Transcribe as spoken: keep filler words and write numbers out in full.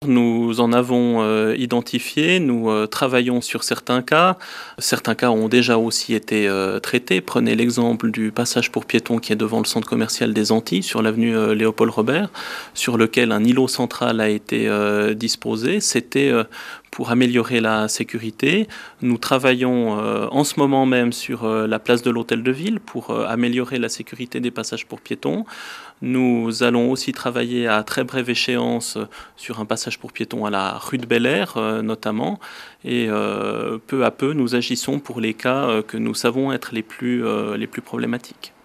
Nous en avons euh, identifié, nous euh, travaillons sur certains cas. Certains cas ont déjà aussi été euh, traités. Prenez l'exemple du passage pour piétons qui est devant le centre commercial des Antilles, sur l'avenue euh, Léopold Robert, sur lequel un îlot central a été euh, disposé. C'était euh, pour améliorer la sécurité. Nous travaillons euh, en ce moment même sur euh, la place de l'Hôtel de Ville pour euh, améliorer la sécurité des passages pour piétons. Nous allons aussi travailler à très brève échéance sur un passage pour piétons à la rue de Bel Air euh, notamment. Et euh, peu à peu, nous agissons pour les cas euh, que nous savons être les plus, euh, les plus problématiques.